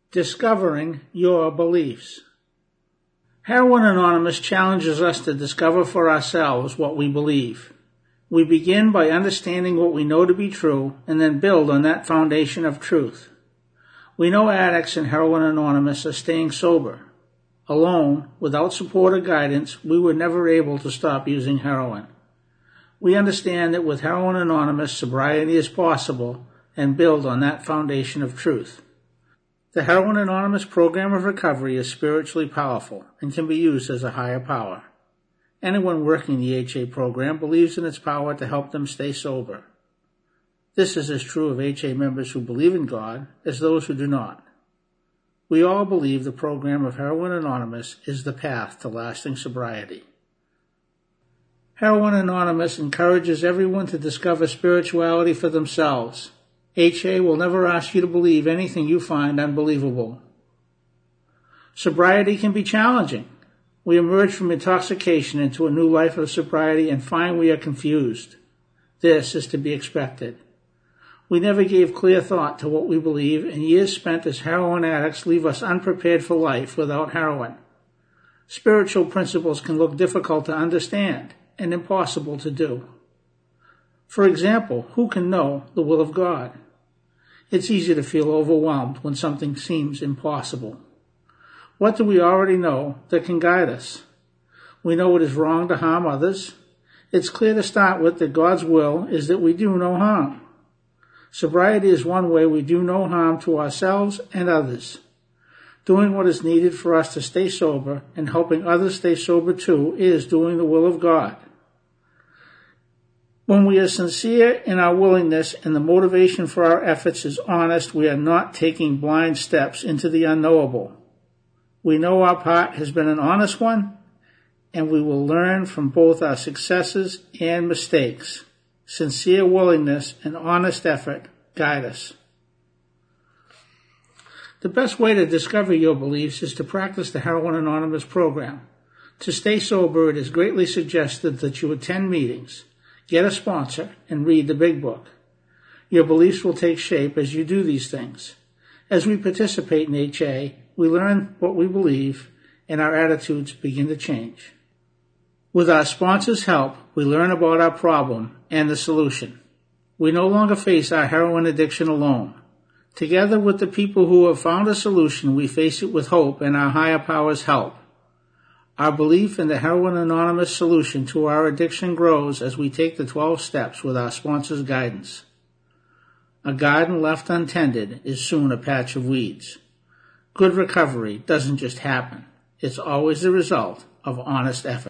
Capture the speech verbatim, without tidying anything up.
Discovering your beliefs. Heroin Anonymous challenges us to discover for ourselves what we believe. We begin by understanding what we know to be true and then build on that foundation of truth. We know addicts in Heroin Anonymous are staying sober. Alone, without support or guidance, we were never able to stop using heroin. We understand that with Heroin Anonymous, sobriety is possible and build on that foundation of truth. The Heroin Anonymous program of recovery is spiritually powerful and can be used as a higher power. Anyone working the H A program believes in its power to help them stay sober. This is as true of H A members who believe in God as those who do not. We all believe the program of Heroin Anonymous is the path to lasting sobriety. Heroin Anonymous encourages everyone to discover spirituality for themselves. H A will never ask you to believe anything you find unbelievable. Sobriety can be challenging. We emerge from intoxication into a new life of sobriety and find we are confused. This is to be expected. We never gave clear thought to what we believe, and years spent as heroin addicts leave us unprepared for life without heroin. Spiritual principles can look difficult to understand and impossible to do. For example, who can know the will of God? It's easy to feel overwhelmed when something seems impossible. What do we already know that can guide us? We know it is wrong to harm others. It's clear to start with that God's will is that we do no harm. Sobriety is one way we do no harm to ourselves and others. Doing what is needed for us to stay sober and helping others stay sober too is doing the will of God. When we are sincere in our willingness and the motivation for our efforts is honest, we are not taking blind steps into the unknowable. We know our part has been an honest one, and we will learn from both our successes and mistakes. Sincere willingness and honest effort guide us. The best way to discover your beliefs is to practice the Heroin Anonymous program. To stay sober, it is greatly suggested that you attend meetings, get a sponsor, and read the Big Book. Your beliefs will take shape as you do these things. As we participate in H A, we learn what we believe, and our attitudes begin to change. With our sponsor's help, we learn about our problem and the solution. We no longer face our heroin addiction alone. Together with the people who have found a solution, we face it with hope and our higher power's help. Our belief in the Heroin Anonymous solution to our addiction grows as we take the twelve steps with our sponsor's guidance. A garden left untended is soon a patch of weeds. Good recovery doesn't just happen. It's always the result of honest effort.